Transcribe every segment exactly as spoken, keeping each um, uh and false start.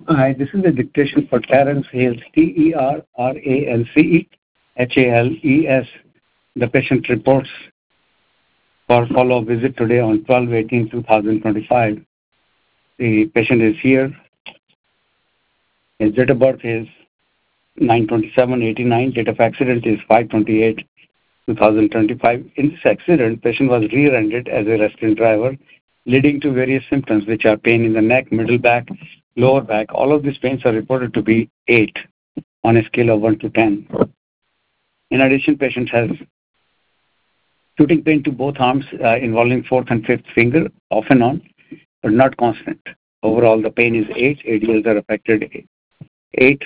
Hi, this is the dictation for Terence Hales, T E R R A N C E H A L E S. The patient reports for follow-up visit today on twelve eighteen two thousand twenty-five. The patient is here. His date of birth is nine twenty-seven eighty-nine. Date of accident is five twenty-eight two thousand twenty-five. In this accident, patient was rear-ended as a resting driver, leading to various symptoms, which are pain in the neck, middle back, lower back. All of these pains are reported to be eight on a scale of one to ten. In addition, patient has shooting pain to both arms uh, involving fourth and fifth finger, off and on, but not constant. Overall, the pain is eight. A D Ls are affected eight.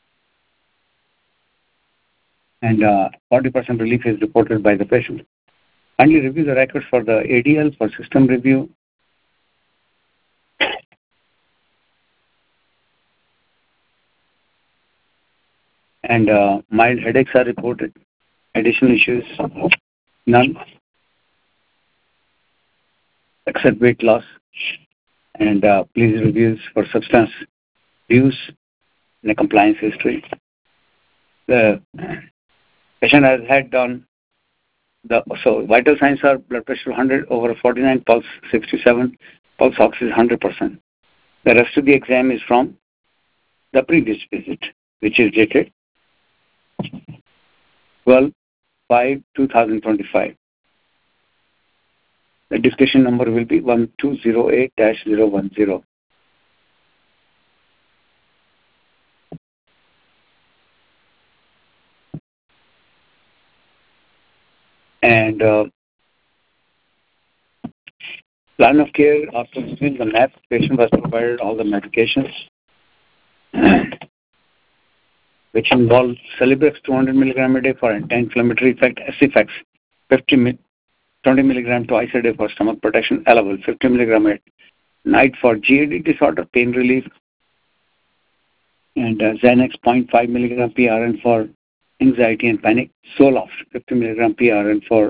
And uh, forty percent relief is reported by the patient. Kindly review the records for the A D L for system review. And uh, mild headaches are reported. Additional issues, none, except weight loss. And uh, please reviews for substance use and a compliance history. The patient has had done the so vital signs are blood pressure one hundred over forty-nine, pulse sixty-seven, pulse ox is one hundred percent. The rest of the exam is from the previous visit, which is dated twelve five two thousand twenty-five. The discussion number will be one two zero eight dash zero one zero. And uh, plan of care after receiving the map, patient was provided all the medications, which involve Celebrex two hundred milligram a day for anti-inflammatory effect, Acifex fifty, twenty milligram twice a day for stomach protection, Elavil fifty milligram at night for G A D disorder, pain relief, and uh, Xanax zero point five milligram P R N for anxiety and panic, Zoloft fifty milligram P R N for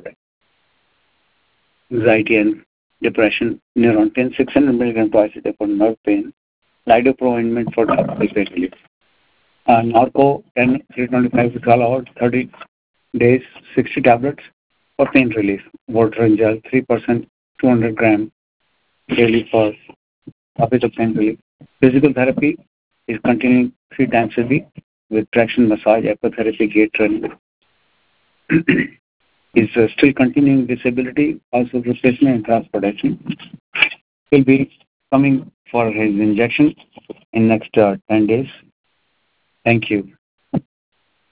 anxiety and depression, Neurontin six hundred milligram twice a day for nerve pain, Lidopro ointment for topical pain relief. Uh, Norco ten three twenty-five withdrawal thirty days, sixty tablets for pain relief. Votrient gel three percent, two hundred gram daily for topical pain relief. Physical therapy is continuing three times a week with traction massage, ecotherapy, gait training. Is uh, still continuing disability, also replacement and transportation. Will be coming for his injection in next uh, ten days. Thank you.